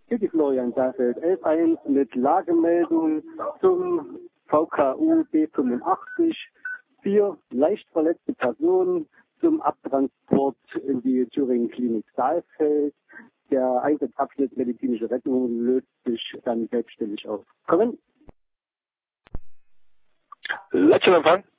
Hier die Florian Saalfeld 11.1 mit Lagemeldung zum VKU B85. 4 leicht verletzte Personen zum Abtransport in die Thüringen Klinik Saalfeld. Der Einsatzabschnitt medizinische Rettung löst sich dann selbstständig auf. Kommen. Letzter Empfang.